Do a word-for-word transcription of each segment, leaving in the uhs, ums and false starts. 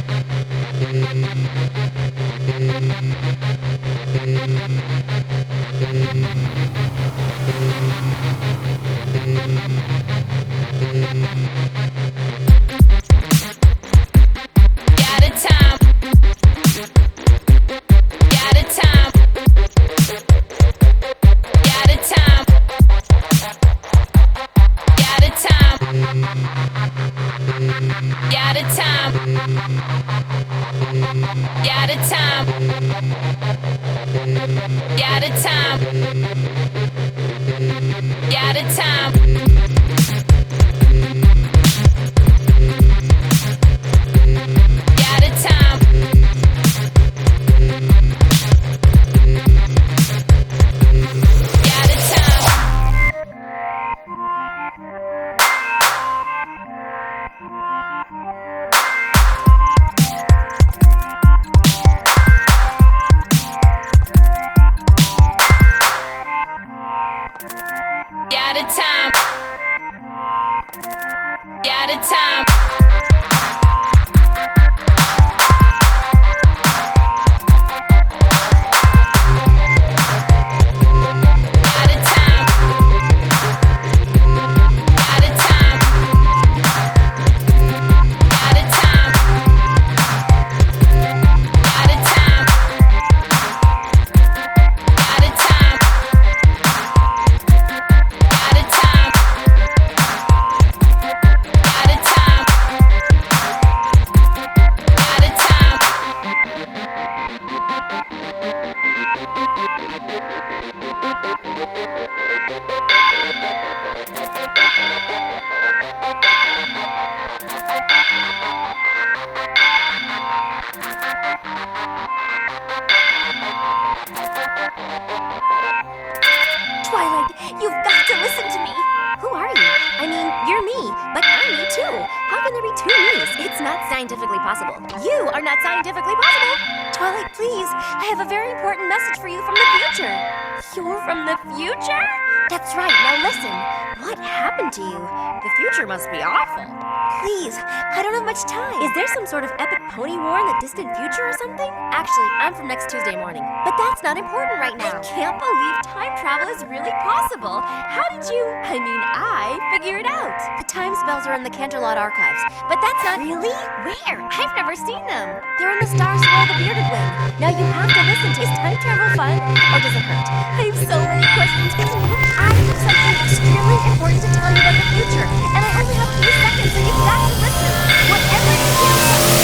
In the Canterlot archives, but that's not... Really? Where? I've never seen them. They're in the Star Swirl the Bearded Wing. Now you have to listen to... Is time travel fun, or does it hurt? I have so many questions. I have something extremely important to tell you about the future, and I only have three seconds, so you've got to listen. Whatever you feel...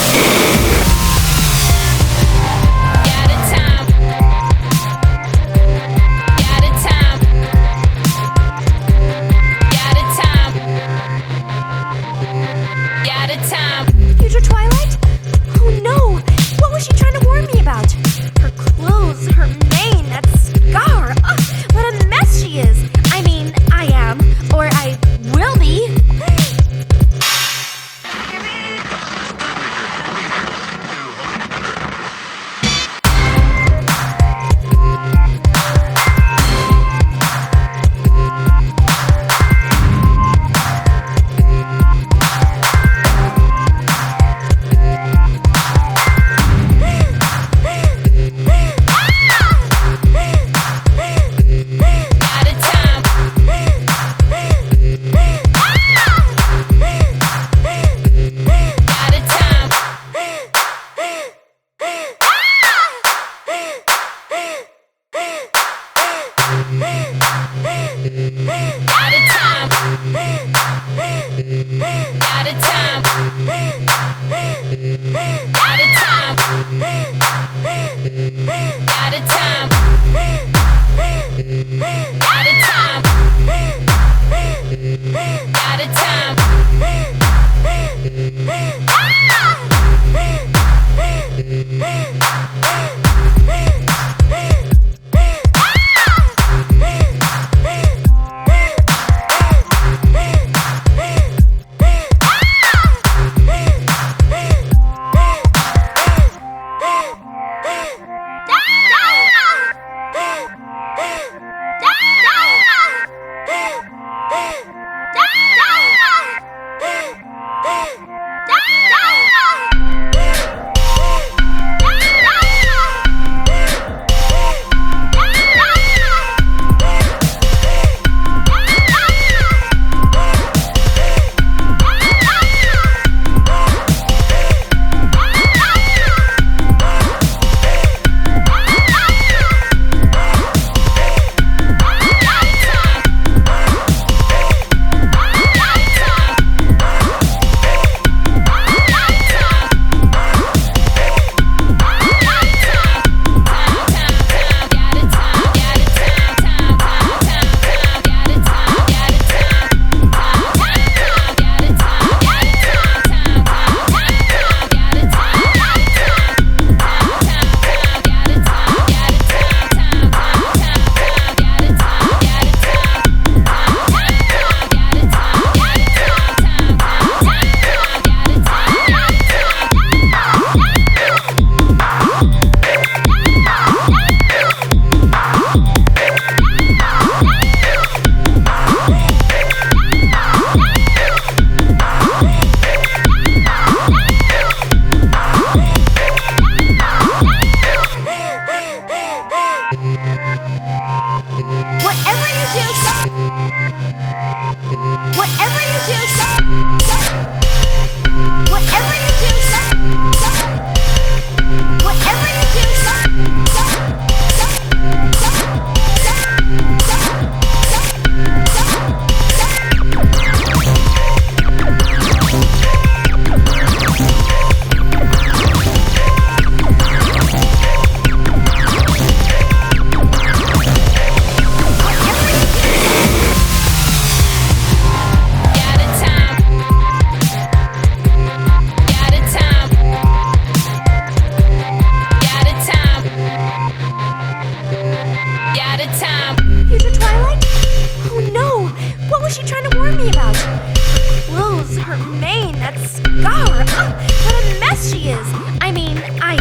Future Twilight? Oh no! What was she trying to warn me about? Her clothes, her mane, that scar. Ugh, what a mess she is. I mean, I am. Or I will be. scar! Ugh, what a mess she is! I mean, I